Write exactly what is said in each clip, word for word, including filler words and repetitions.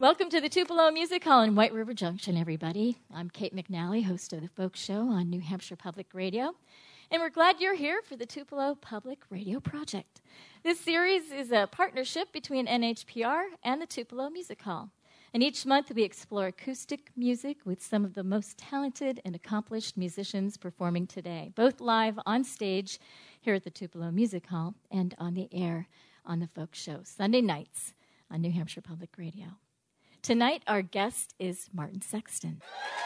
Welcome to the Tupelo Music Hall in White River Junction, everybody. I'm Kate McNally, host of the Folk Show on New Hampshire Public Radio, and we're glad you're here for the Tupelo Public Radio Project. This series is a partnership between N H P R and the Tupelo Music Hall, and each month we explore acoustic music with some of the most talented and accomplished musicians performing today, both live on stage here at the Tupelo Music Hall and on the air on the Folk Show, Sunday nights on New Hampshire Public Radio. Tonight, our guest is Martin Sexton.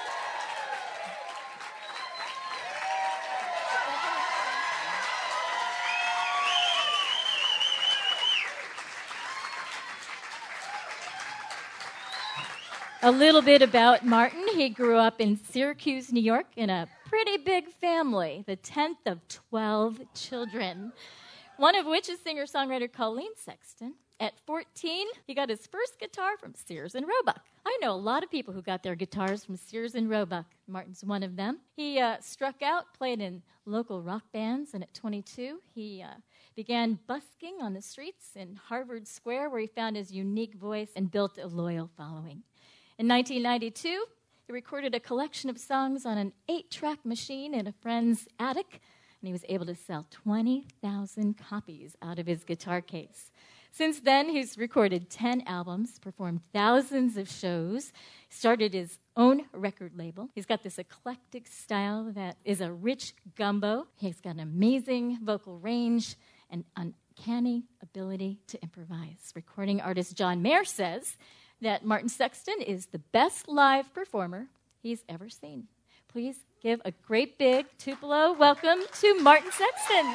A little bit about Martin. He grew up in Syracuse, New York, in a pretty big family, the tenth of twelve children, one of which is singer-songwriter Colleen Sexton. At fourteen, he got his first guitar from Sears and Roebuck. I know a lot of people who got their guitars from Sears and Roebuck. Martin's one of them. He uh, struck out, played in local rock bands, and at twenty-two, he uh, began busking on the streets in Harvard Square, where he found his unique voice and built a loyal following. In nineteen ninety-two, he recorded a collection of songs on an eight-track machine in a friend's attic, and he was able to sell twenty thousand copies out of his guitar case. Since then, he's recorded ten albums, performed thousands of shows, started his own record label. He's got this eclectic style that is a rich gumbo. He's got an amazing vocal range and uncanny ability to improvise. Recording artist John Mayer says that Martin Sexton is the best live performer he's ever seen. Please give a great big Tupelo welcome to Martin Sexton.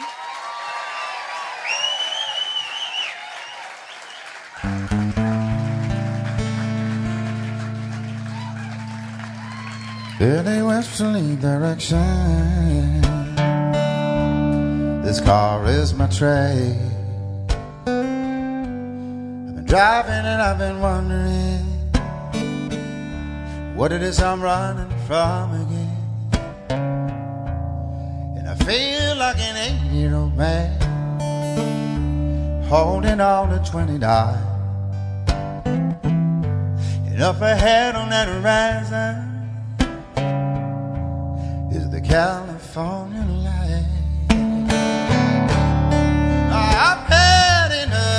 In a westerly direction, this car is my trade. I've been driving and I've been wondering what it is I'm running from again. And I feel like an eight-year-old man holding on to twenty dollars. And up ahead on that horizon is the California light. I've had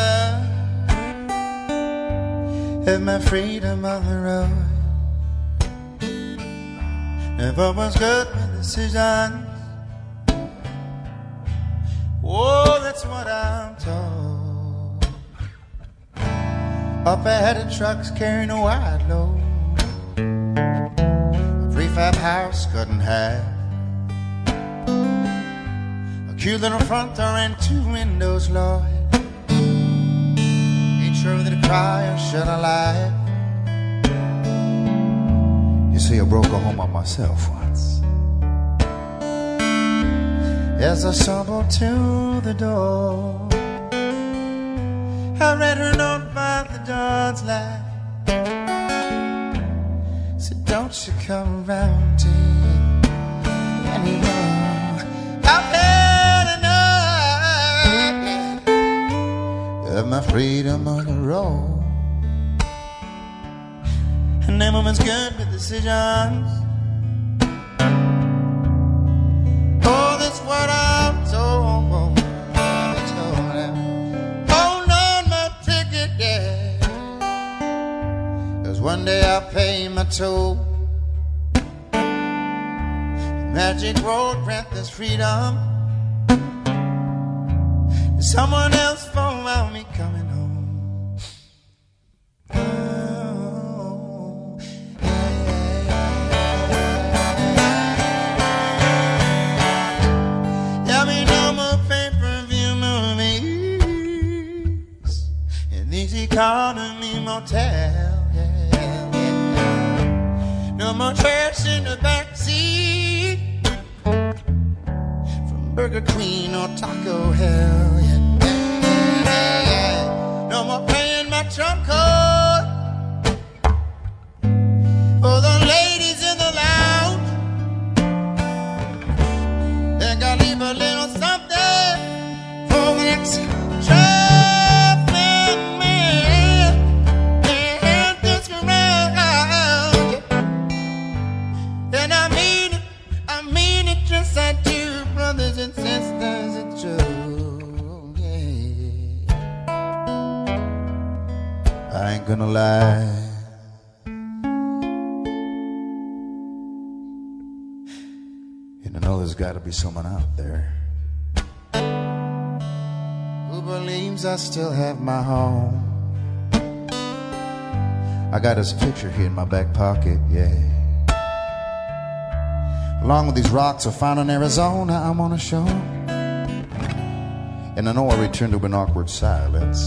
enough of my freedom on the road. Never was good with decisions. Oh, that's what I'm told. Up ahead of trucks carrying a wide load. Prefab house cut in half. A cute little front door and two windows, Lord. Ain't sure whether to cry or should I laugh. You see, I broke a home on myself once. As I stumbled to the door, I read her note by the dawn's light. Said, don't you come around here anymore. I've had enough of my freedom on the road. And that woman's good with decisions. Oh, that's what I'm told. I'm told now. Hold on my ticket, yeah. 'Cause one day I'll pay my toll. Magic road grant this freedom. Someone else for me coming home. Oh, yeah, yeah. There'll be no more pay-per-view movies in these economy motels. No more trash in the backseat from Burger Queen or Taco Hell. Yeah. No more paying my trunk card for the ladies in the lounge. They gotta leave a little something for the next traffic man. And this night. And I know there's got to be someone out there who believes I still have my home. I got his picture here in my back pocket, yeah. Along with these rocks I found in Arizona, I'm on a show. And I know I return to an awkward silence.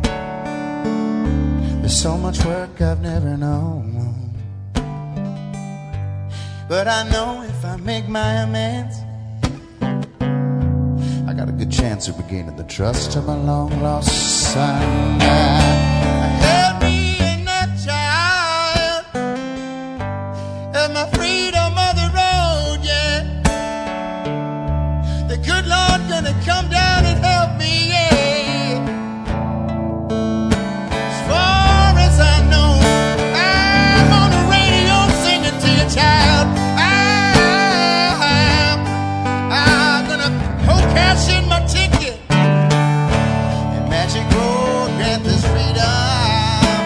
There's so much work I've never known. But I know if I make my amends, I got a good chance of regaining the trust of my long-lost son. Help me in that child and my freedom of the road, yeah. The good Lord gonna come down and help me, yeah. As far as I know, I'm on the radio singing to your child. I'm, I'm gonna go cash in my ticket and Magic Road grant this freedom.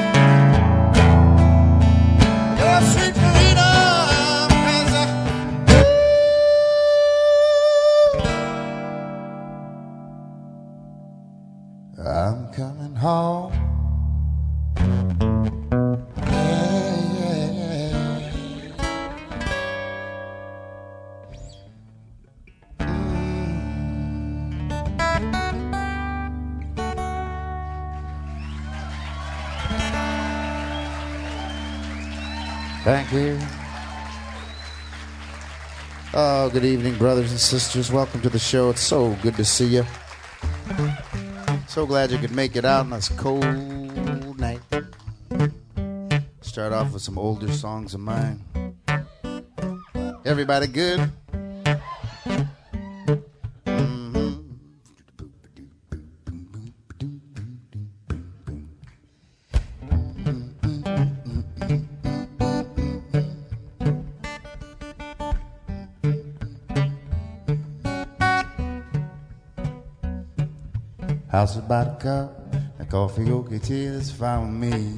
Your sweet freedom, 'cause I, I'm coming home. Yeah, yeah, yeah. Thank you. Oh, good evening, brothers and sisters. Welcome to the show. It's so good to see you. So glad you could make it out on this cold night. Start off with some older songs of mine. Everybody good? House about a cup, a coffee, okay, tea, that's fine with me.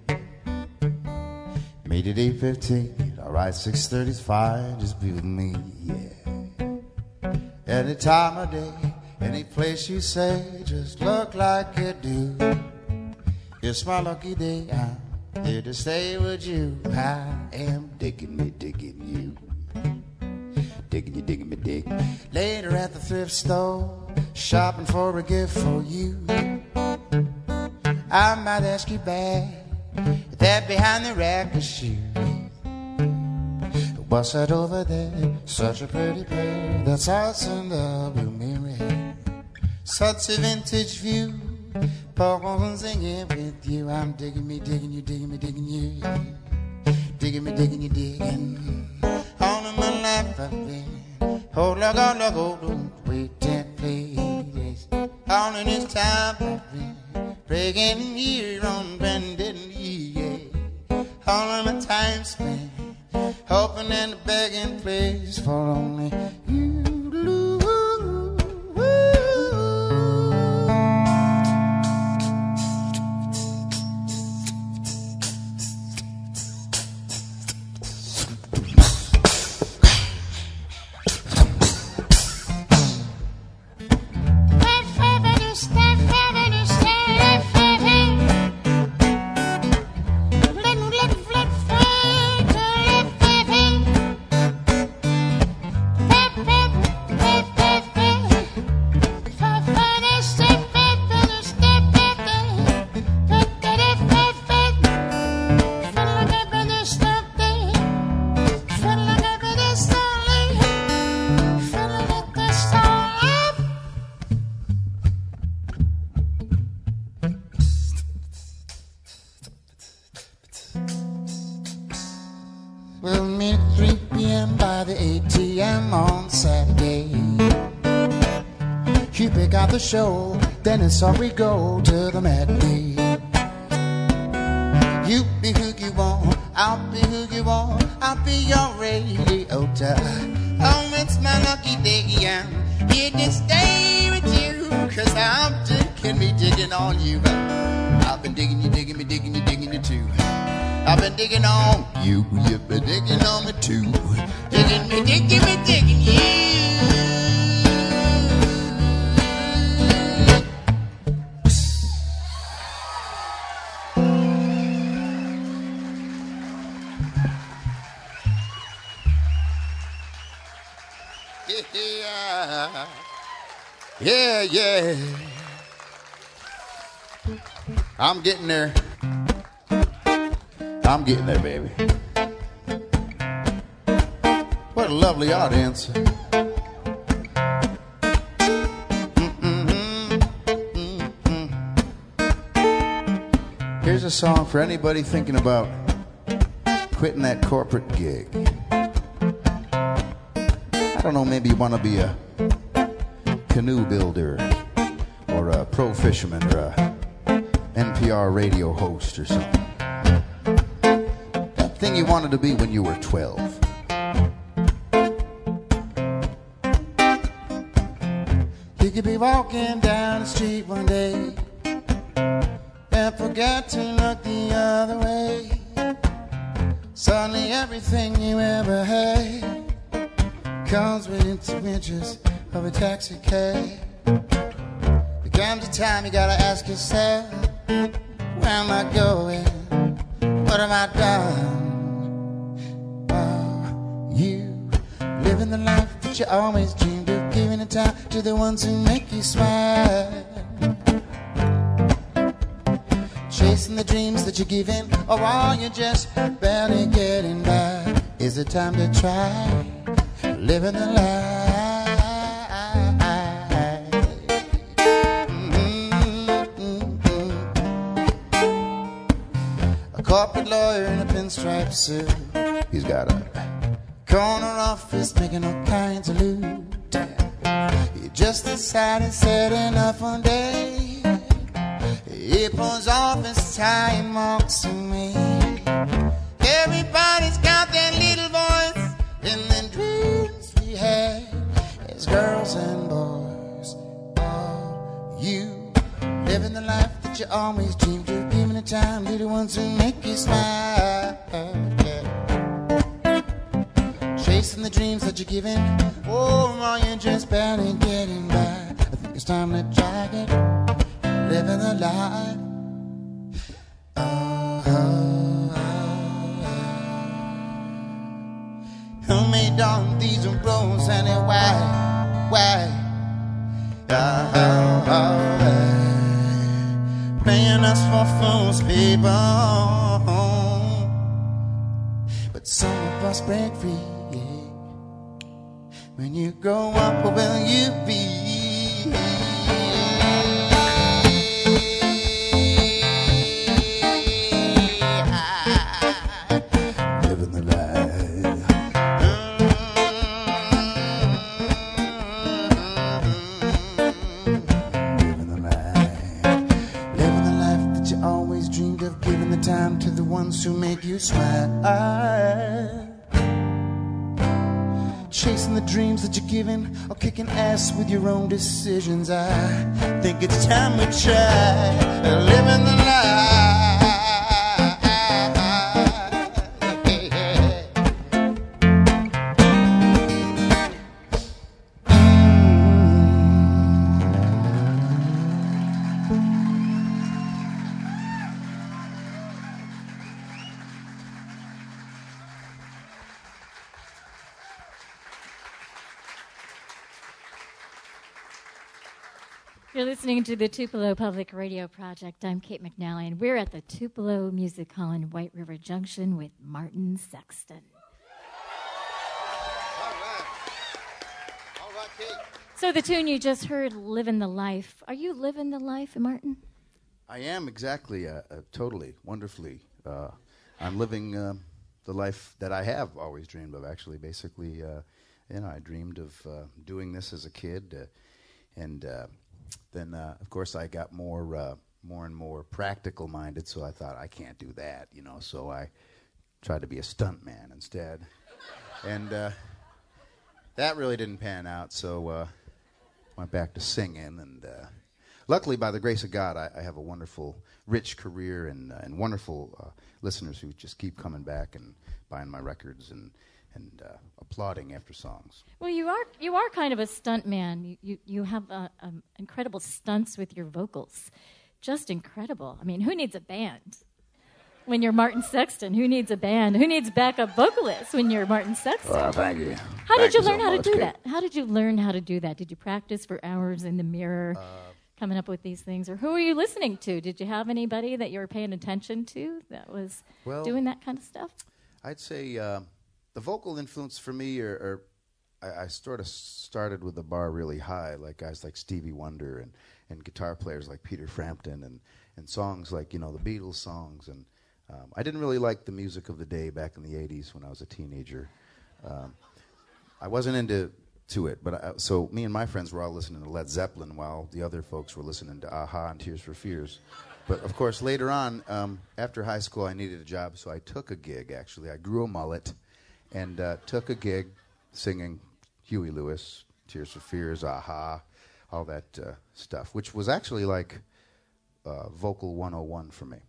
Made it eight fifteen, alright, six thirty's fine, just be with me, yeah. Any time of day, any place you say, just look like you do. It's my lucky day, I'm here to stay with you. I am digging me, digging you. Digging you, digging me, dig. Later at the thrift store, shopping for a gift for you. I might ask you back, that behind the rack of shoes. What's that over there? Such a pretty pair. That's us in the blue mirror. Such a vintage view. Paul's singing with you. I'm digging me, digging you, digging me, digging you. Digging me, digging you, digging. All of my life I've been. Oh, look, oh, look, oh, don't wait and please. All in this time I've been breaking here on bended knee, yeah. All of my time spent hoping and begging, please, for only you. We'll meet at three p.m. by the A T M on Saturday. You pick out the show, then it's off we go to the matinee. You be who you want, I'll be who you want, I'll be your radio time. Oh, it's my lucky day, I'm here to stay with you, 'cause I'm digging me, digging on you. I've been digging you, digging me, digging digging you, digging you too. I've been digging on you, you've been digging on me too. Digging me, digging me, digging you. Yeah, yeah, yeah. I'm getting there. I'm getting there, baby. What a lovely audience. Mm-mm-mm, mm-mm. Here's a song for anybody thinking about quitting that corporate gig. I don't know, maybe you want to be a canoe builder or a pro fisherman or a N P R radio host or something. That thing you wanted to be when you were twelve. You could be walking down the street one day and forget to look the other way. Suddenly everything you ever had comes within two inches of a taxi cab. There comes a time you gotta ask yourself, where am I going? What have I done? Oh, you living the life that you always dreamed of, giving the time to the ones who make you smile, chasing the dreams that you're giving, or are you just barely getting by? Is it time to try living the life? Corporate lawyer in a pinstripe suit. He's got a corner office making all kinds of loot. He just decided said enough one day. He pulls off his tie and walks away. Everybody's got their little voice in the dreams we had as girls and boys. Oh, you living the life that you always dreamed of, giving the time to the ones who make you smile. Yeah. Chasing the dreams that you're giving, oh, are you just barely getting by? I think it's time to try it, living the life. Oh, oh, oh. Who made all these roads anyway? Why? Oh, oh, oh, oh. Playing us for fools, people. But some of us break free. Yeah. When you grow up, what will you be? Living the life. Living the life. Living the life that you always dreamed of, giving the time to the ones who make you smile. Chasing the dreams that you're giving, or kicking ass with your own decisions. I think it's time we try living the life. You're listening to the Tupelo Public Radio Project. I'm Kate McNally, and we're at the Tupelo Music Hall in White River Junction with Martin Sexton. All right. All right, Kate. So the tune you just heard, Living the Life. Are you living the life, Martin? I am, exactly, uh, uh, totally, wonderfully. Uh, I'm living uh, the life that I have always dreamed of, actually. Basically, uh, you know, I dreamed of uh, doing this as a kid, uh, and uh, then, uh, of course, I got more, uh, more and more practical-minded, so I thought, I can't do that, you know, so I tried to be a stuntman instead. And uh, that really didn't pan out, so uh, went back to singing, and uh, luckily, by the grace of God, I, I have a wonderful, rich career and uh, and wonderful uh, listeners who just keep coming back and buying my records and and uh, applauding after songs. Well, you are you are kind of a stunt man. You you, you have uh, um, incredible stunts with your vocals, just incredible. I mean, who needs a band when you're Martin Sexton? Who needs a band? Who needs backup vocalists when you're Martin Sexton? Well, thank you. How thank did you you learn so how to much, do Kate. that? How did you learn how to do that? Did you practice for hours in the mirror, Uh, coming up with these things, or who were you listening to? Did you have anybody that you were paying attention to that was Well, doing that kind of stuff? I'd say uh, the vocal influence for me, or, or I, I sort of started with the bar really high, like guys like Stevie Wonder and, and guitar players like Peter Frampton and, and songs like, you know, the Beatles songs. And um, I didn't really like the music of the day back in the eighties when I was a teenager. Um, I wasn't into to it, but I, so me and my friends were all listening to Led Zeppelin while the other folks were listening to A-ha and Tears for Fears. But of course, later on, um, after high school, I needed a job, so I took a gig, actually. I grew a mullet and uh, took a gig singing Huey Lewis, Tears for Fears, A-ha, all that uh, stuff, which was actually like uh, Vocal one oh one for me.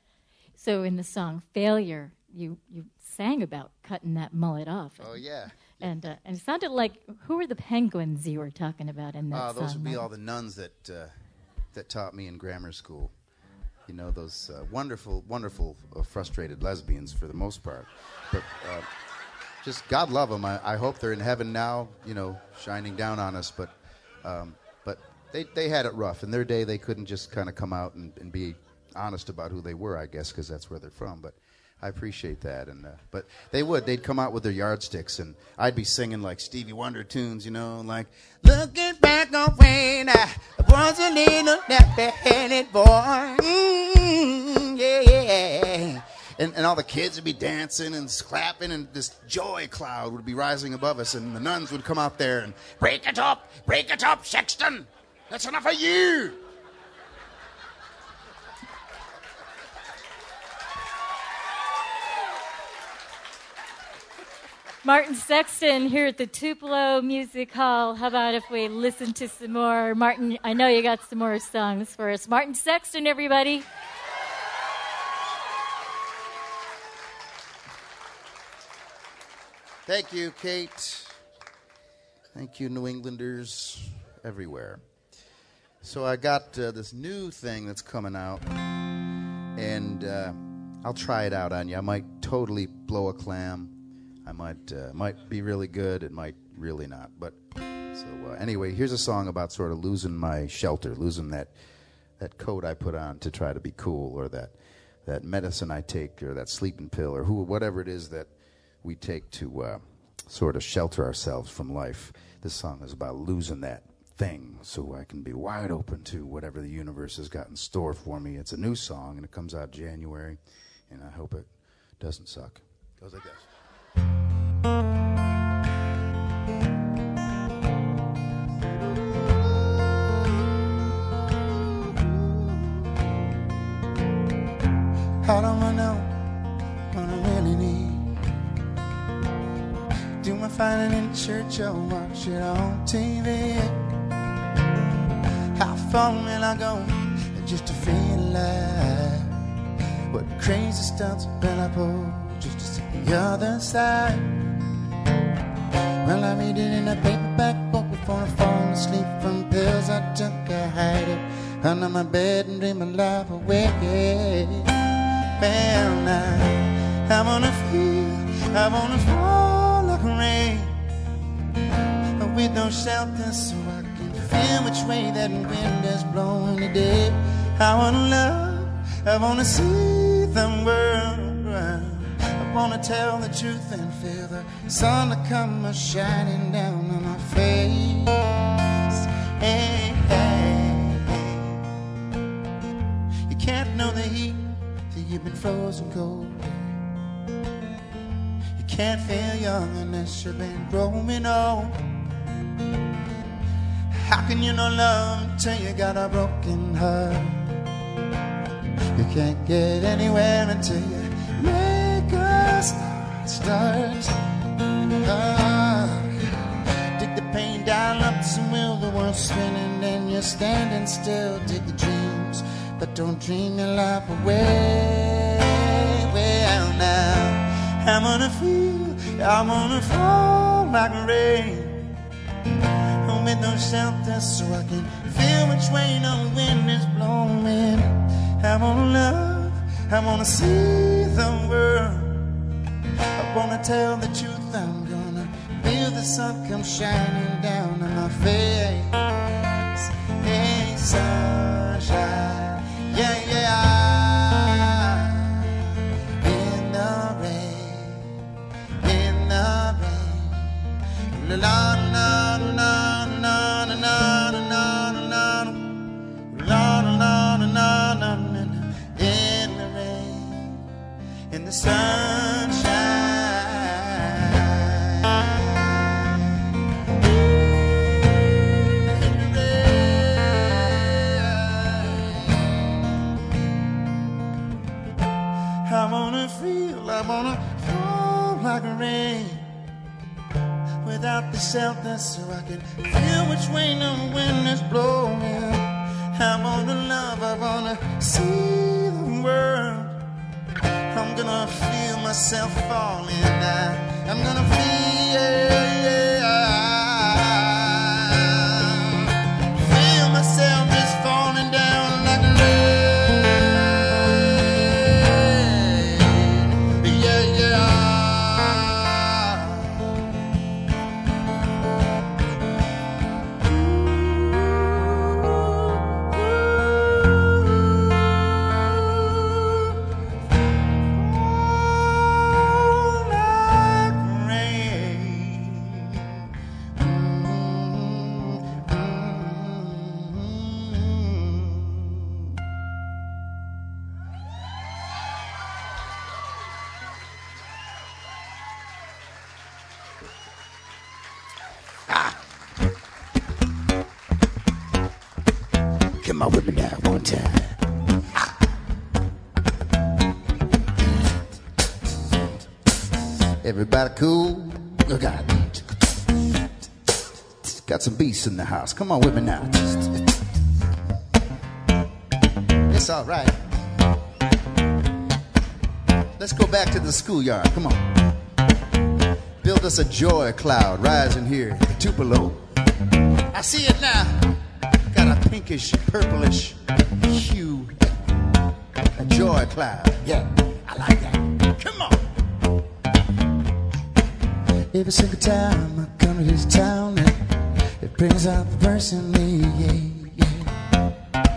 So in the song Failure, you, you sang about cutting that mullet off. Oh, yeah. And uh, and it sounded like, who were the penguins you were talking about in that Uh, song? those would be Martin? all the nuns that uh, that taught me in grammar school. You know, those uh, wonderful, wonderful, uh, frustrated lesbians for the most part. But uh, just God love them. I, I hope they're in heaven now, you know, shining down on us. But um, but they, they had it rough. In their day, they couldn't just kind of come out and, and be honest about who they were, I guess, because that's where they're from. But I appreciate that. And uh, but they would. They'd come out with their yardsticks, and I'd be singing like Stevie Wonder tunes, you know, like, looking back on when I was a little nappy-headed boy. Mm, yeah, yeah. And, and all the kids would be dancing and clapping, and this joy cloud would be rising above us, and the nuns would come out there and, break it up, break it up, Sexton. That's enough of you. Martin Sexton here at the Tupelo Music Hall. How about if we listen to some more? Martin, I know you got some more songs for us. Martin Sexton, everybody. Thank you, Kate. Thank you, New Englanders everywhere. So I got uh, this new thing that's coming out, and uh, I'll try it out on you. I might totally blow a clam. I might uh, might be really good. It might really not. But so uh, anyway, here's a song about sort of losing my shelter, losing that that coat I put on to try to be cool, or that that medicine I take, or that sleeping pill, or who whatever it is that we take to uh, sort of shelter ourselves from life. This song is about losing that thing so I can be wide open to whatever the universe has got in store for me. It's a new song, and it comes out January, and I hope it doesn't suck. It goes like this. I don't know what I really need. Do I find it in church or watch it on T V? How far will I go just to feel alive? What crazy stunts will I pull just to see the other side? Well, I read it in a paperback book before I fall asleep from pills I took. I hide it under my bed and dream my life away. Well, now I wanna feel, I wanna fall like rain, with no shelter so I can feel which way that wind is blowing today. I wanna love, I wanna see the world around. I wanna tell the truth and feel the sun to come shining down on my face. Hey, hey, hey. You can't know the heat till you've been frozen cold. You can't feel young unless you've been growing old. How can you know love until you got a broken heart? You can't get anywhere until you make a start. Ah, dig the pain down up some will, the world's spinning and you're standing still, take your dreams, but don't dream your life away. Well now, I'm gonna feel, I'm gonna fall like rain. Home with no shelter so I can feel which way the wind is blowing. I'm gonna love, I'm gonna see the world. I wanna tell the truth, I'm gonna feel the sun come shining down on my face. Hey, sunshine, yeah, yeah. In the rain, in the rain. La la la la la la la la la la la la la. In the rain, in the sunshine. I wanna feel, I wanna fall like rain without the shelter so I can feel which way the wind is blowing. I wanna love, I wanna see the world. I'm gonna feel myself falling now. I'm gonna feel, feel myself just falling down like rain. Come on with me now one time. Everybody cool? Look out. Got some beasts in the house. Come on with me now. It's all right. Let's go back to the schoolyard. Come on. Build us a joy cloud rising here, the Tupelo. I see it now. Got a pinkish, purplish hue. A joy cloud. Yeah, I like that. Come on. Every single time I come to this town, it, it brings out the person in me. Yeah,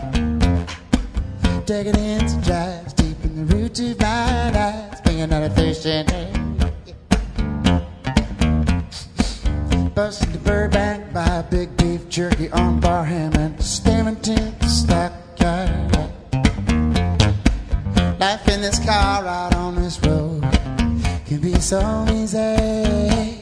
yeah. Taking into drives deep in the roots of my eyes, bringing out a thirsty day. Busting the Burbank by a big beef jerky on bar ham and staring to the stockyard. Life in this car out on this road can be so easy.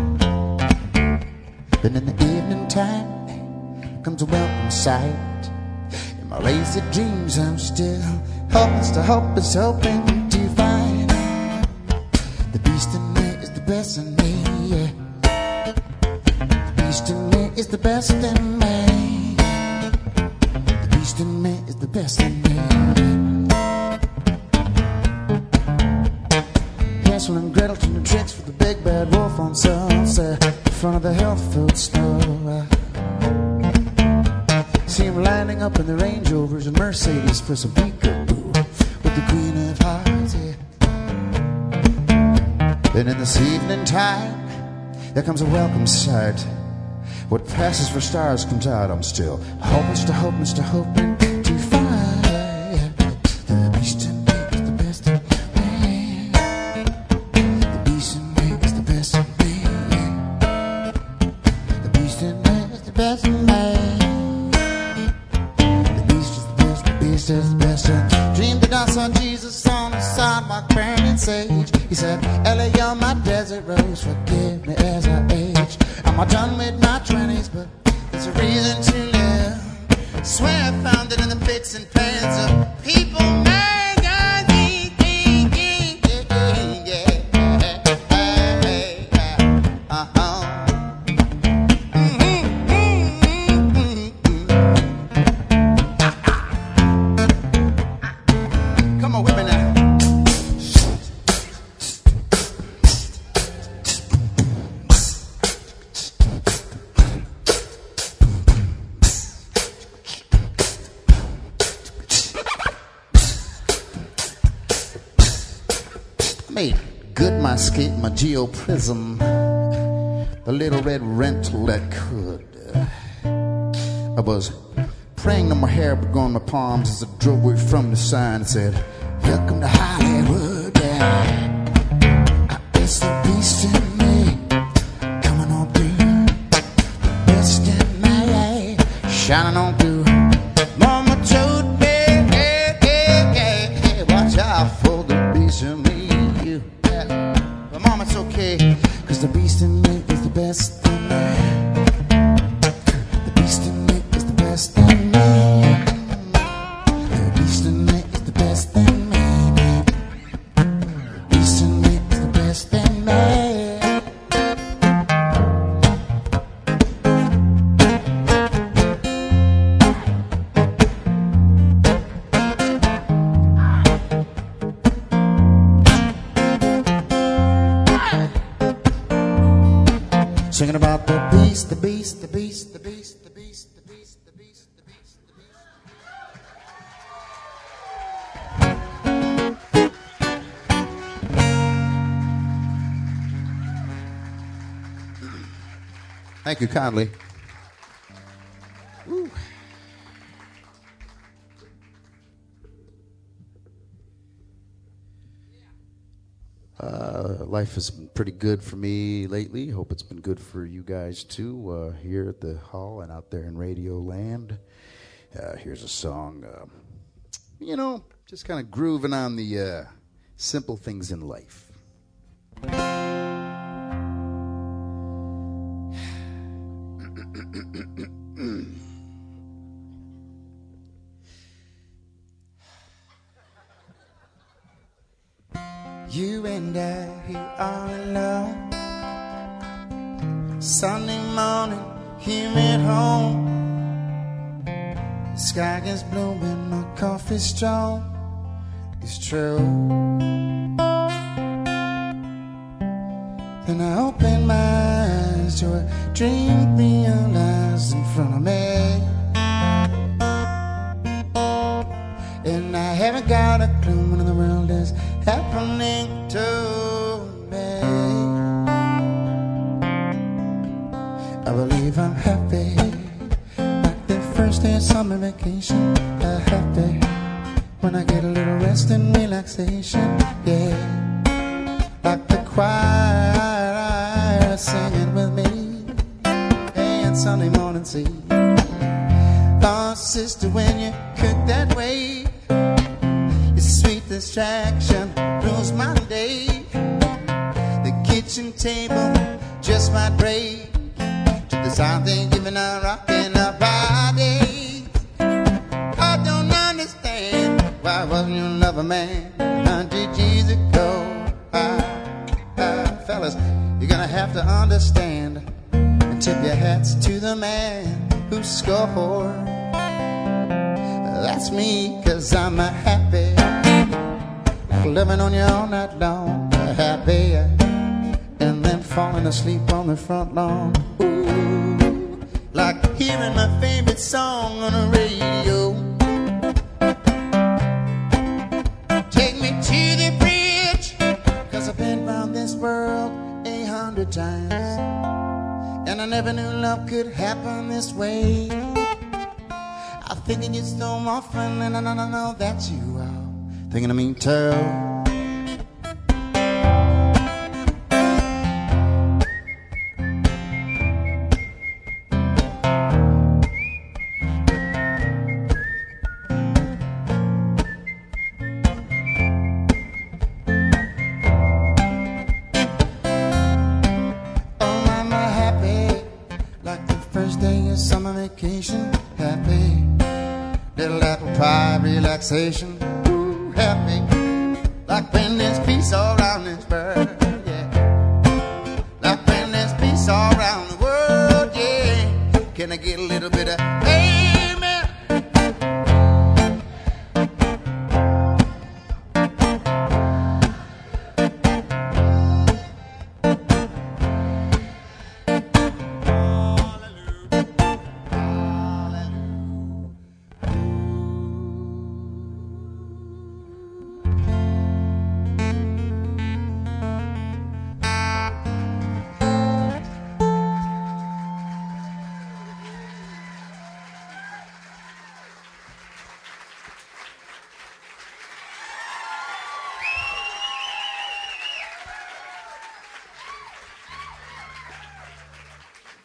But in the evening time comes a welcome sight. In my lazy dreams I'm still hopeless to hopeless hoping to find the beast in me is the best in me, yeah. The beast in me is the best in me. The beast in me is the best in me. Hansel and Gretel turn the tricks for the big bad wolf on Sunset in front of the health food store. See him lining up in the Range Rovers and Mercedes for some peekaboo with the Queen of Hearts, yeah. Then in this evening time there comes a welcome sight. What passes for stars comes out. I'm still hopeless to hopeless to hoping to find the beast in me is the best in me. The beast in me is the best in me. The beast in me is the best in me. The beast is the best. The beast is the best. I dreamed that I saw Jesus on the sidewalk burning sage. He said, "Ellie, you're my desert rose. Forgive me as I age. I'm all done with my twenties, but there's a reason to live. Swear I found it in the bits and pans of people magazine. Yeah, uh-huh. Mm-hmm, mm-hmm, mm-hmm. made good my escape, my geoprism, the little red rental that could. I was praying on my hair, but going my palms as I drove away from the sign that said, "Welcome to Hollywood." Yeah. It's the beast in me, coming on through. Best in my life, shining on through. Mama told me, hey, hey, hey, hey, watch out for the beast in me. You, yeah. But Mama, it's okay, cause the beast in me is the best in me. The beast in me is the best in me. The beast in me is the best in me. The beast in me is the best in me. Singing about the beast, the beast, the beast, the beast, the beast, the beast, the beast, the beast, the beast. Thank you kindly. Woo. Uh, life has been pretty good for me lately. Hope it's been good for you guys too, uh, here at the hall and out there in Radio Land. Uh, here's a song, uh, you know, just kind of grooving on the uh, simple things in life. You and I here all alone, Sunday morning here at home. The sky is blue and my coffee's strong. It's true. Then I open my eyes to a dream realized in front of me, and I haven't got a clue what in the world is happening to me. I believe I'm happy, like the first day of summer vacation. I'm happy when I get a little rest and relaxation. Yeah, like the choir singing with me, and Sunday morning tea. Oh, sister, when you cook that way, sweet distraction rules my day. The kitchen table just might break to the sound they giving a rockin' our body. I don't understand why wasn't your love a man a hundred years ago? Ah, ah, fellas, you're gonna have to understand and tip your hats to the man who scored. That's me, cause I'm a happy, living on you all night long, happy, and then falling asleep on the front lawn. Ooh, like hearing my favorite song on the radio. Take me to the bridge, cause I've been round this world a hundred times, and I never knew love could happen this way. I'm thinking you so often, and I know, I know that you are thinking of me too. Oh, I'm happy, like the first day of summer vacation. Happy, little apple pie relaxation. Happy, like when there's peace all around this world, yeah. Like when there's peace all around the world, yeah. Can I get a little bit of amen?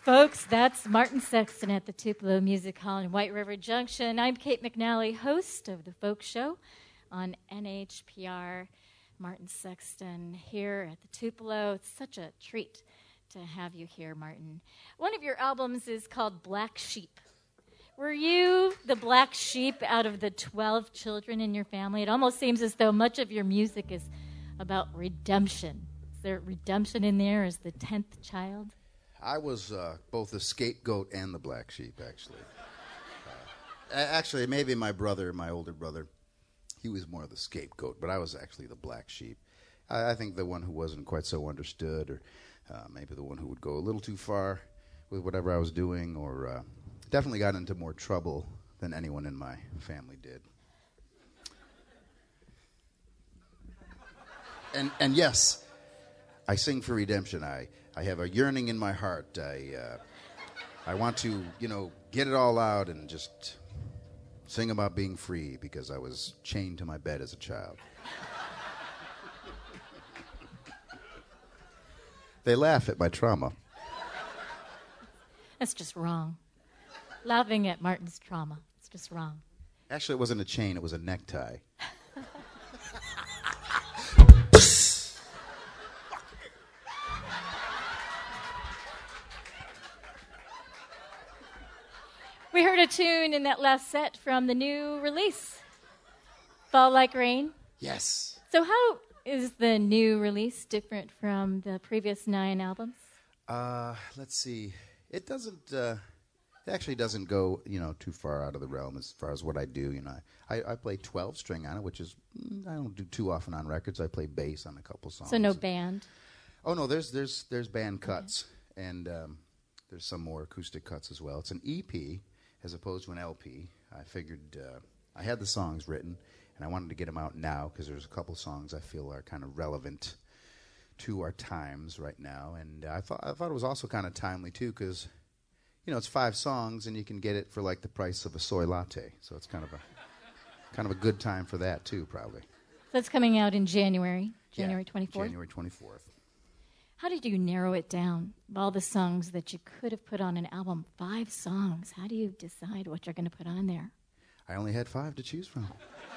Folks, that's Martin Sexton at the Tupelo Music Hall in White River Junction. I'm Kate McNally, host of The Folk Show on N H P R. Martin Sexton here at the Tupelo. It's such a treat to have you here, Martin. One of your albums is called Black Sheep. Were you the black sheep out of the twelve children in your family? It almost seems as though much of your music is about redemption. Is there redemption in there as the tenth child? I was uh, both the scapegoat and the black sheep, actually. Uh, actually, maybe my brother, my older brother, he was more of the scapegoat, but I was actually the black sheep. I, I think the one who wasn't quite so understood, or uh, maybe the one who would go a little too far with whatever I was doing, or uh, definitely got into more trouble than anyone in my family did. And and yes, I sing for redemption. I, I have a yearning in my heart. I uh, I want to, you know, get it all out and just sing about being free because I was chained to my bed as a child. They laugh at my trauma. That's just wrong. Laughing at Martin's trauma. It's just wrong. Actually, it wasn't a chain. It was a necktie. We heard a tune in that last set from the new release, Fall Like Rain. Yes. So how is the new release different from the previous nine albums? Uh, let's see. It doesn't, uh, it actually doesn't go, you know, too far out of the realm as far as what I do. You know, I, I play twelve string on it, which is, I don't do too often on records. I play bass on a couple songs. So no band? Oh, no, there's there's there's band cuts, okay. and um, there's some more acoustic cuts as well. It's an E P as opposed to an L P. I figured uh, I had the songs written, and I wanted to get them out now because there's a couple songs I feel are kind of relevant to our times right now. And I thought I thought it was also kind of timely, too, because, you know, it's five songs, and you can get it for, like, the price of a soy latte. So it's kind of a kind of a good time for that, too, probably. So it's coming out in January, January yeah, twenty-fourth? January twenty-fourth. How did you narrow it down? Of all the songs that you could have put on an album, five songs. How do you decide what you're going to put on there? I only had five to choose from.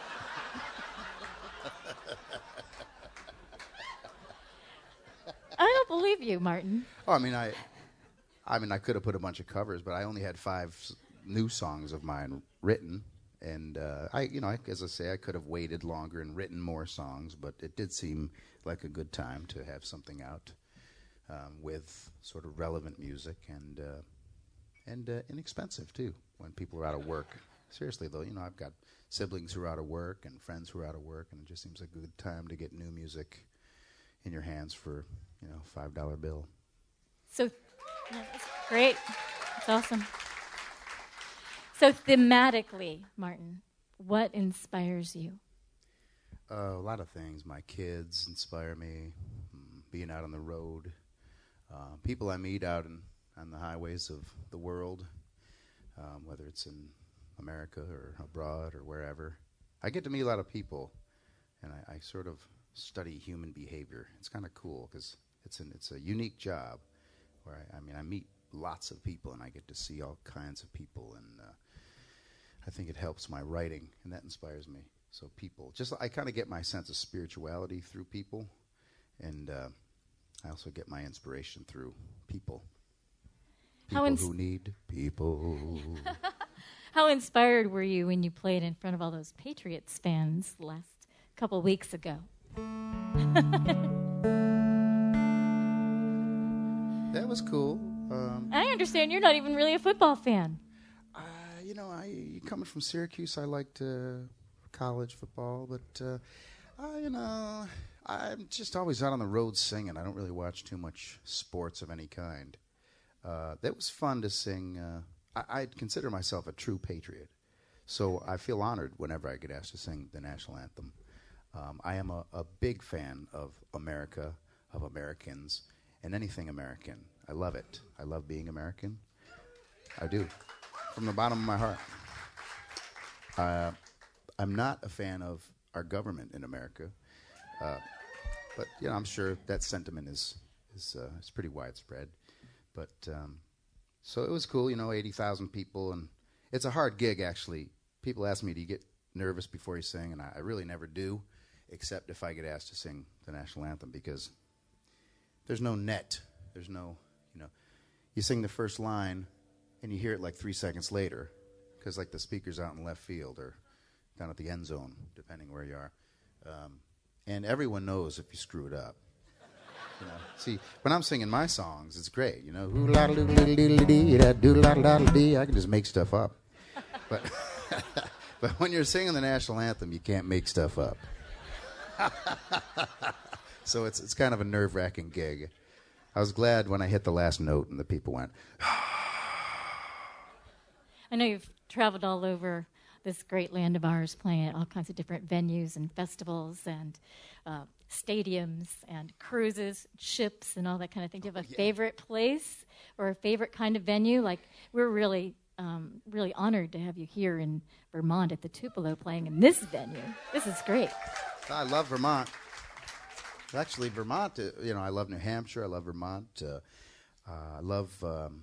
I don't believe you, Martin. Oh, I mean, I, I mean, I could have put a bunch of covers, but I only had five s- new songs of mine written, and uh, I, you know, I, as I say, I could have waited longer and written more songs, but it did seem like a good time to have something out um, with sort of relevant music and uh, and uh, inexpensive too. When people are out of work, seriously though, you know, I've got siblings who are out of work and friends who are out of work, and it just seems like a good time to get new music in your hands for, you know, five dollar bill. So, yeah, that's great. That's awesome. So thematically, Martin, what inspires you? Uh, a lot of things. My kids inspire me. Mm, being out on the road, uh, people I meet out in, on the highways of the world, um, whether it's in America or abroad or wherever. I get to meet a lot of people, and I, I sort of study human behavior. It's kind of cool because it's an it's a unique job where I, I mean I meet lots of people and I get to see all kinds of people, and uh, I think it helps my writing, and that inspires me. So people, just I kind of get my sense of spirituality through people, and uh, I also get my inspiration through people. People How ins- who need people. How inspired were you when you played in front of all those Patriots fans last couple weeks ago? That was cool. Um, I understand you're not even really a football fan. uh, you know, I coming from Syracuse, I liked uh, college football, but uh, I, you know, I'm just always out on the road singing. I don't really watch too much sports of any kind. Uh, that was fun to sing. Uh, I, I consider myself a true patriot, so I feel honored whenever I get asked to sing the national anthem. Um, I am a, a big fan of America, of Americans, and anything American. I love it. I love being American. I do, from the bottom of my heart. Uh, I'm not a fan of our government in America, uh, but you know, I'm sure that sentiment is is uh, is pretty widespread. But um, so it was cool, you know, eighty thousand people, and it's a hard gig, actually. People ask me, do you get nervous before you sing? And I, I really never do, except if I get asked to sing the national anthem, because there's no net. There's no, you know, you sing the first line, and you hear it like three seconds later, because like the speaker's out in left field or down at the end zone, depending where you are. Um, and everyone knows if you screw it up. You know, see, when I'm singing my songs, it's great. You know, hoo la doo dee dee dee da doo la la dee. I can just make stuff up. But but when you're singing the national anthem, you can't make stuff up. So it's it's kind of a nerve-wracking gig. I was glad when I hit the last note and the people went. I know you've traveled all over this great land of ours, playing at all kinds of different venues and festivals and uh, stadiums and cruises, ships, and all that kind of thing. Do you have a Oh, yeah. favorite favorite place or a favorite kind of venue? Like, we're really, um, really honored to have you here in Vermont at the Tupelo playing in this venue. This is great. I love Vermont. Actually, Vermont, uh, you know, I love New Hampshire. I love Vermont. Uh, uh, I love, um,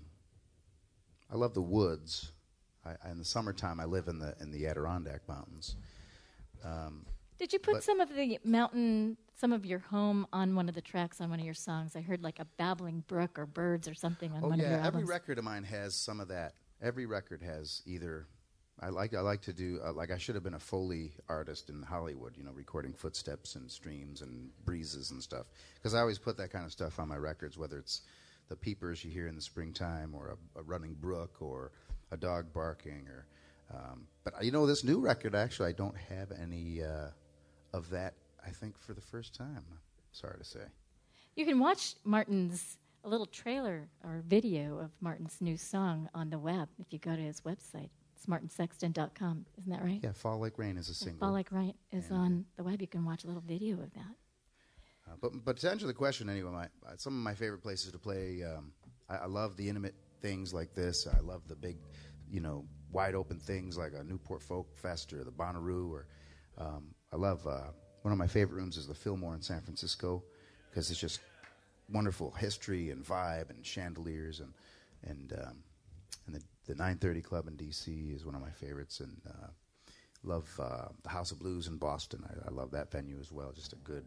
I love the woods. I, in the summertime, I live in the in the Adirondack Mountains. Um, Did you put But- some of the mountain, some of your home on one of the tracks on one of your songs? I heard like a babbling brook or birds or something on oh one of your yeah, every albums. record of mine has some of that. Every record has either. I like I like to do uh, like I should have been a Foley artist in Hollywood, you know, recording footsteps and streams and breezes and stuff. Because I always put that kind of stuff on my records, whether it's the peepers you hear in the springtime or a, a running brook or a dog barking or. Um, but you know, this new record actually, I don't have any uh, of that. I think for the first time. Sorry to say. You can watch Martin's a little trailer or video of Martin's new song on the web if you go to his website. It's martin sexton dot com. Isn't that right? Yeah, Fall Like Rain is a single. Fall Like Rain is And- on the web. You can watch a little video of that. Uh, but but to answer the question anyway, my, uh, some of my favorite places to play. Um, I, I love the intimate things like this. I love the big, you know, wide open things like a Newport Folk Fest or the Bonnaroo. Or um, I love uh, one of my favorite rooms is the Fillmore in San Francisco because it's just wonderful history and vibe and chandeliers and and um, and the the nine thirty Club in D C is one of my favorites and. Uh, Love uh, the House of Blues in Boston. I, I love that venue as well. Just a good,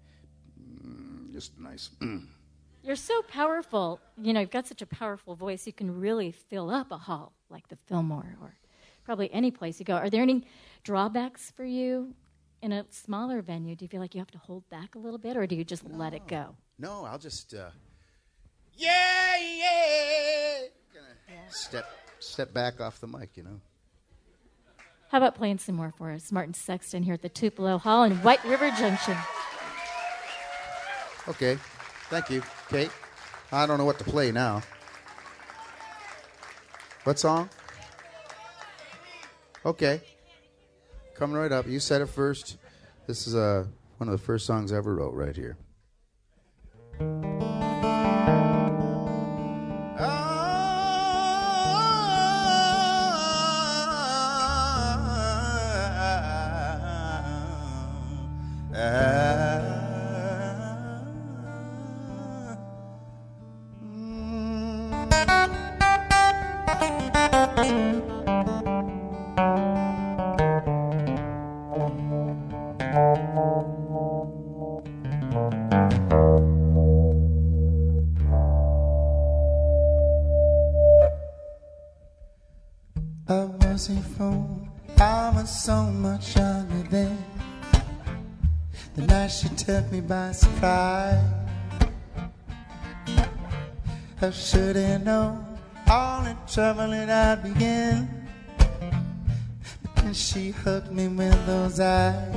mm, just nice. You're so powerful. You know, you've got such a powerful voice. You can really fill up a hall like the Fillmore or probably any place you go. Are there any drawbacks for you in a smaller venue? Do you feel like you have to hold back a little bit, or do you just let it go? No, I'll just, uh, yeah, yeah. Gonna step step back off the mic, you know. How about playing some more for us? Martin Sexton here at the Tupelo Hall in White River Junction. Okay, thank you, Kate. I don't know what to play now. What song? Okay, coming right up. You said it first. This is uh, one of the first songs I ever wrote right here. I was a fool, I was so much younger then. The night she took me by surprise. I should have known all the trouble that I'd begin. But then she hooked me with those eyes.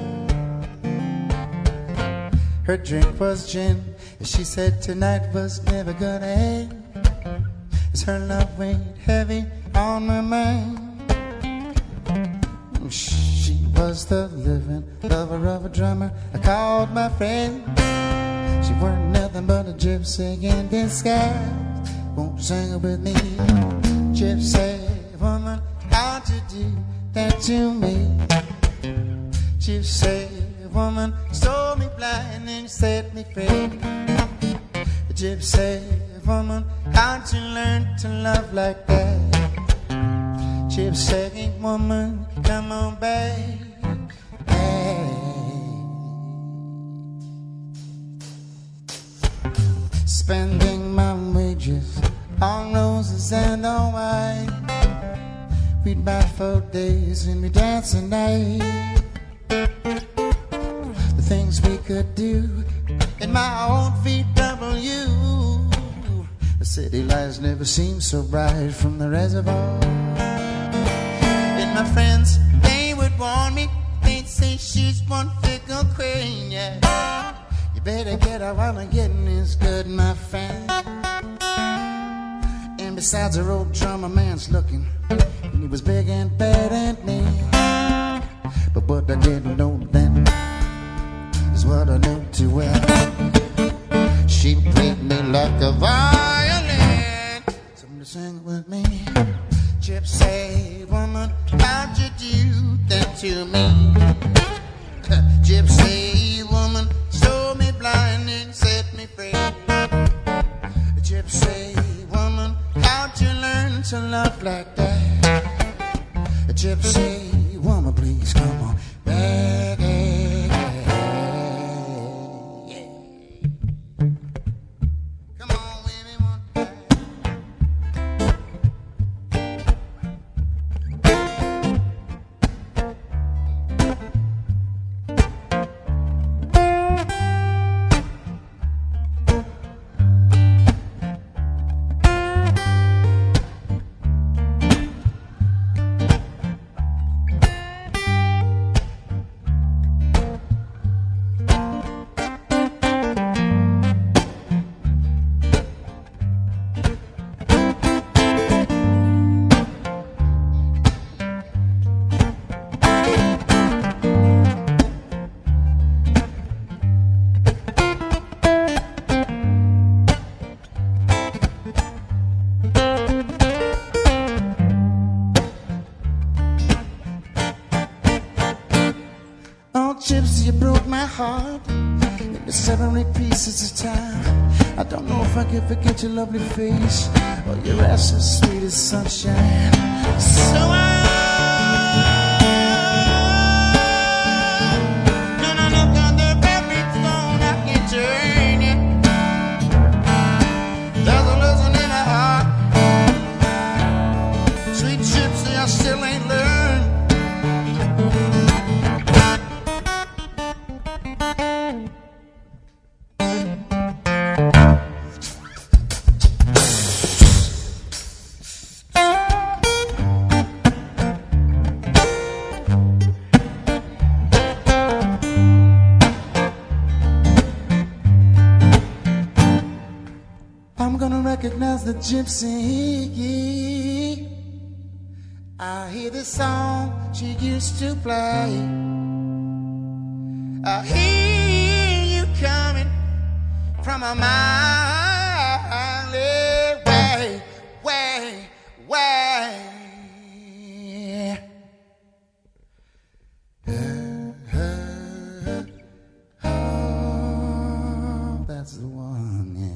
Her drink was gin, and she said tonight was never gonna end. As her love weighed heavy on my mind. She was the living lover of a drummer I called my friend. She weren't nothing but a gypsy in disguise. Won't you sing it with me? Gypsy woman, how'd you do that to me? Gypsy woman, stole me blind and set me free. Gypsy woman, how'd you learn to love like that? Gypsy woman, come on back. Hey. Spending my wages on roses and on wine. We'd buy for days and we dance at night. The things we could do in my old V W. The city lights never seemed so bright from the reservoir. And my friends, they would warn me. They'd say she's one fickle queen, yeah. You better get her while the getting is good, my friend. And besides, her old drummer man's looking, and he was big and bad and mean. But what I didn't know then is what I know too well. She played me like a violin. Somebody sing with me. Gypsy woman, how'd you do that to me? Gypsy woman, show me blind and set me free. Gypsy woman, how'd you learn to love like that? Gypsy woman, please come on back. Yeah. Come on, baby, one time. Gypsy, you broke my heart into seven or eight pieces of time. I don't know if I can forget your lovely face or your ass as sweet as sunshine. So I gonna look on the very phone, I can turn it. There's a lesson in my heart. Sweet Gypsy, I still ain't learned. I'm gonna recognize the gypsy. I hear the song she used to play. I hear you coming from a mile away, way, way. Uh, uh, oh, that's the one, yeah.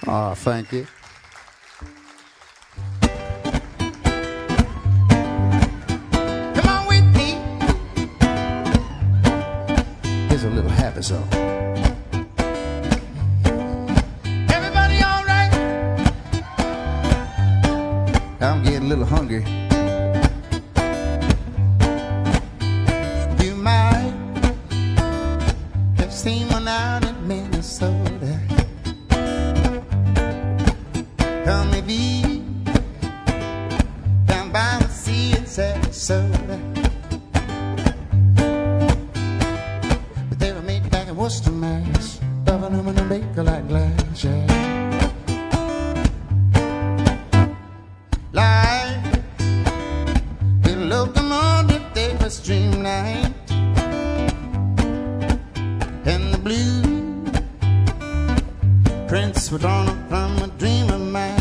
Oh, thank you. Come on with me. Here's a little happy song. Everybody all right? I'm getting a little hungry. You might have seen one out in Minnesota. Come maybe down by the sea in Sarasota. But they were made back in Worcester, Mass. Loving them in a baker like glass, yeah. Like the locomotive, they were streamlined, and the blue prints were drawn up from a dream of mine.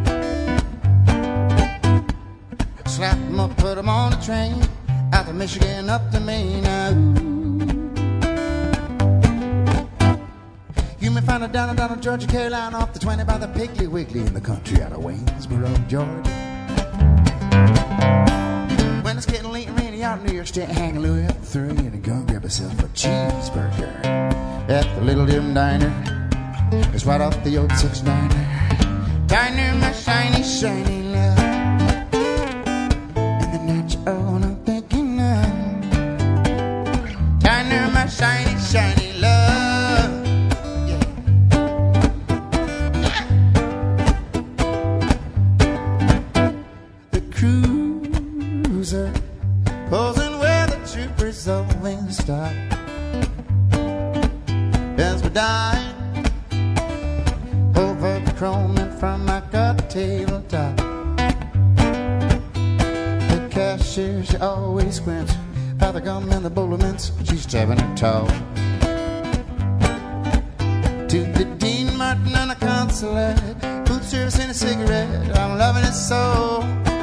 Slap them up, put them on a train, out to Michigan, up to Maine. Now, you may find it down and down in Georgia, Carolina, off the twenty by the Piggly Wiggly, in the country out of Waynesboro, Georgia. When it's getting late and rainy out in New York State, hang a Louis up three and go grab yourself a cheeseburger at the Little Dim Diner. It's right off the old six diner. Diner, my shiny, shiny love. And the night you're all I'm thinking of. Diner, my shiny, shiny love. Yeah. The cruiser posing where the troopers always stop. As we dine over the chrome in from my gut tabletop. The cashier, she always squints by the gum and the bowl of mints. She's stabbing her toe. To the Dean Martin and the consulate, food service and a cigarette, I'm loving it so.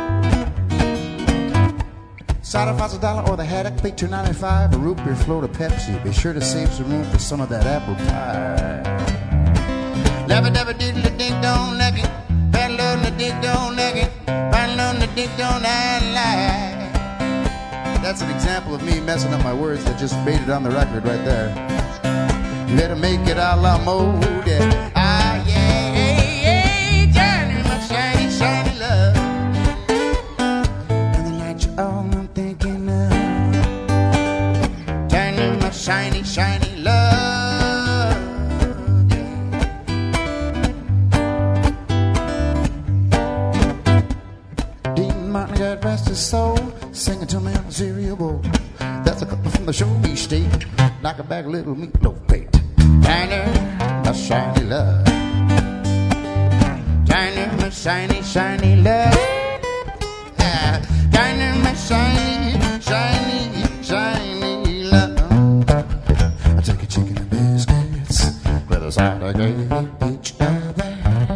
Cider five's a dollar or the haddock, plate two ninety-five, a root beer float of Pepsi. Be sure to save some room for some of that apple pie. Dabba dabba diddle ding dong leggy, battle on the dig dong leggy, battle on the dig dong lie. That's an example of me messing up my words that just made it on the record right there. Let her make it a la mode, yeah. Ah yeah, hey, hey, Johnny, my shiny, shiny love. And the night you're all I'm thinking of. Johnny, my shiny, shiny love. Martin got rest his soul, singing to me on a cereal bowl. That's a couple from the show me steak, knock a bag of little meatloaf plate. Diner, my shiny love. Diner, my shiny, shiny love. Ah, Diner, my shiny, shiny, shiny love. I take a chicken and biscuits with a side of gravy, each other.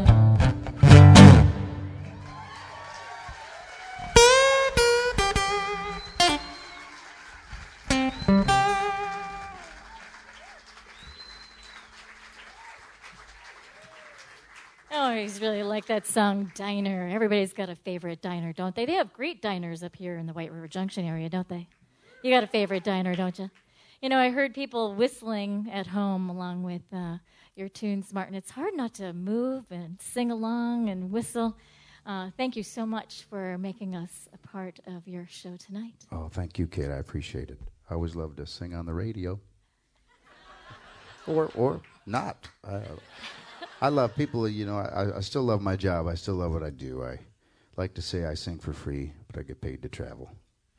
I always really like that song, Diner. Everybody's got a favorite diner, don't they? They have great diners up here in the White River Junction area, don't they? You got a favorite diner, don't you? You know, I heard people whistling at home along with uh, your tunes, Martin. It's hard not to move and sing along and whistle. Uh, thank you so much for making us a part of your show tonight. Oh, thank you, Kate. I appreciate it. I always love to sing on the radio. or or not. I, I love people, you know, I, I still love my job. I still love what I do. I like to say I sing for free, but I get paid to travel.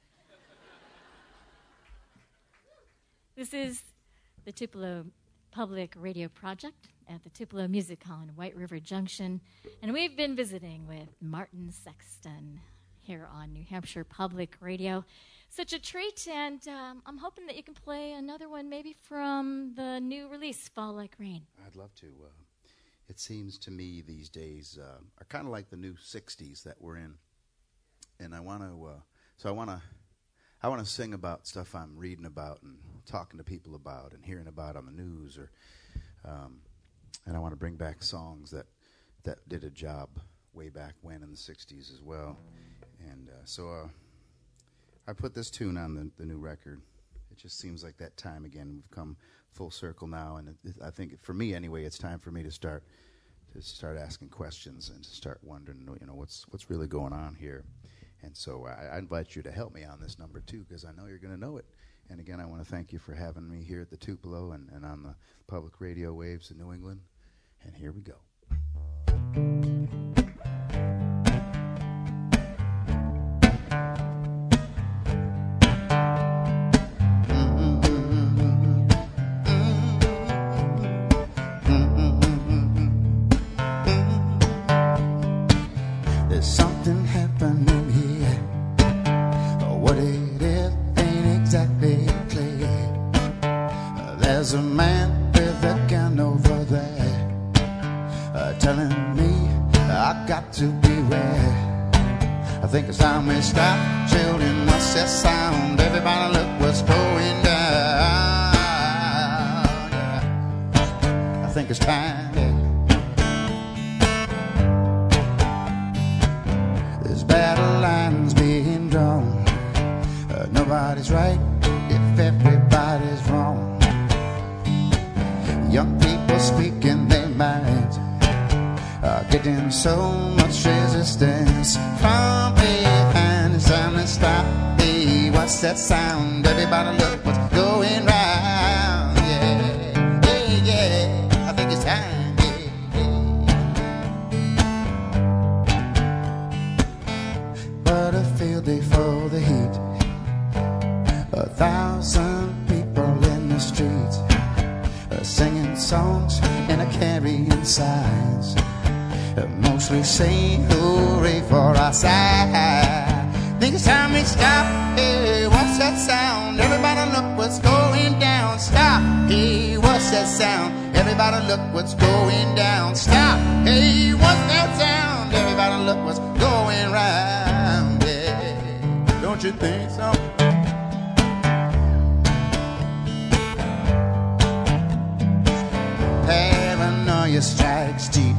This is the Tupelo Public Radio Project at the Tupelo Music Hall in White River Junction, and we've been visiting with Martin Sexton here on New Hampshire Public Radio. Such a treat, and um, I'm hoping that you can play another one maybe from the new release, Fall Like Rain. I'd love to. Uh, it seems to me these days uh, are kind of like the new sixties that we're in, and I want to. Uh, so I want to. I want to sing about stuff I'm reading about and talking to people about and hearing about on the news, or um, and I want to bring back songs that that did a job way back when in the sixties as well. And uh, so uh, I put this tune on the, the new record. It just seems like that time again. We've come full circle now, and it, it, I think for me anyway, it's time for me to start to start asking questions and to start wondering, you know, what's what's really going on here. And so I, I invite you to help me on this number too, because I know you're going to know it. And again, I want to thank you for having me here at the Tupelo and, and on the public radio waves in New England. And here we go. There's something happening here. What it is ain't exactly clear. There's a man with a gun over there, uh, telling me I got to beware. I think it's time we stop. Children, what's that sound? Everybody look what's going down. Yeah. I think it's time. Yeah. There's battle lines being drawn. Uh, nobody's right if everybody's wrong. Young people speaking their minds, uh, getting so much resistance from behind. It's time to stop. Hey, what's that sound? Everybody look what's going round. Yeah, yeah, yeah. I think it's time. Yeah, yeah. But a field day for the heat. A thousand people in the streets, uh, singing songs and a carrying signs, uh, mostly saying hooray for our side. Think it's time we stop. Hey, what's that sound? Everybody look what's going down. Stop. Hey, what's that sound? Everybody look what's going down. Stop. Hey, what's that sound? Everybody look what's going round. Yeah, don't you think so? Paranoia strikes deep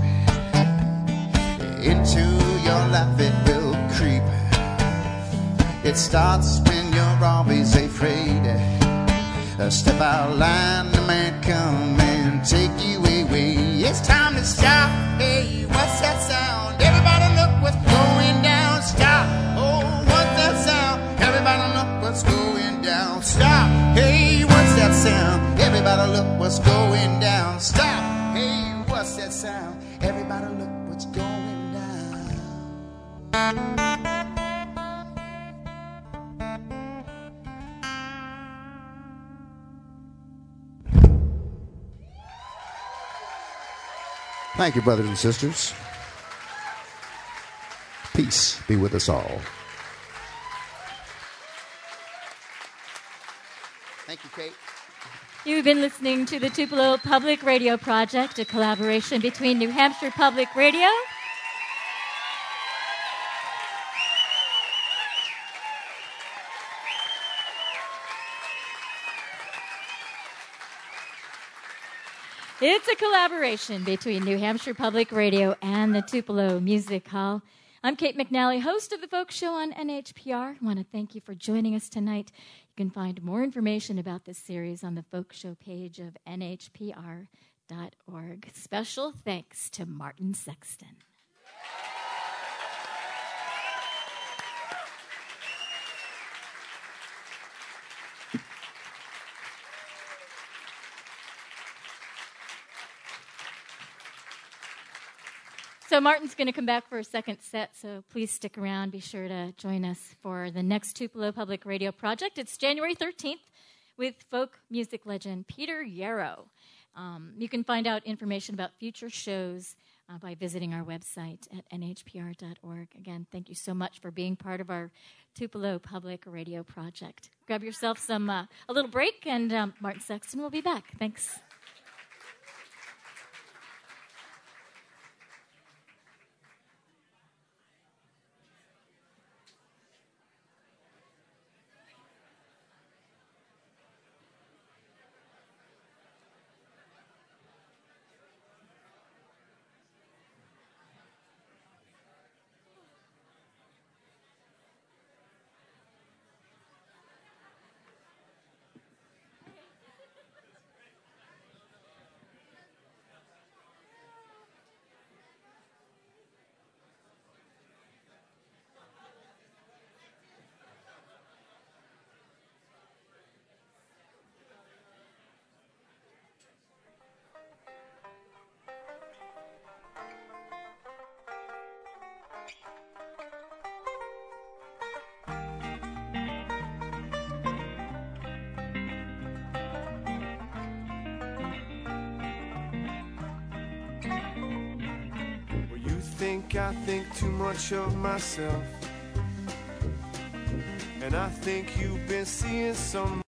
into your life, it will creep. It starts when you're always afraid. Uh, step out line, the man come and take you away. It's time to stop. Hey, what's that sound? Everybody look what's going down. Stop. Oh, what's that sound? Everybody look what's going down. Stop. Hey, what's that sound? Everybody look what's going down. Stop. Hey, what's that sound? Everybody look what's going down. Thank you, brothers and sisters. Peace be with us all. Thank you, Kate. You've been listening to the Tupelo Public Radio Project, a collaboration between New Hampshire Public Radio It's a collaboration between New Hampshire Public Radio and the Tupelo Music Hall. I'm Kate McNally, host of the Folk Show on N H P R. I want to thank you for joining us tonight. You can find more information about this series on the Folk Show page of N H P R dot org. Special thanks to Martin Sexton. So Martin's going to come back for a second set, so please stick around. Be sure to join us for the next Tupelo Public Radio Project. It's January thirteenth with folk music legend Peter Yarrow. Um, you can find out information about future shows uh, by visiting our website at N H P R dot org. Again, thank you so much for being part of our Tupelo Public Radio Project. Grab yourself some uh, a little break, and um, Martin Sexton will be back. Thanks. think I think too much of myself. And I think you've been seeing some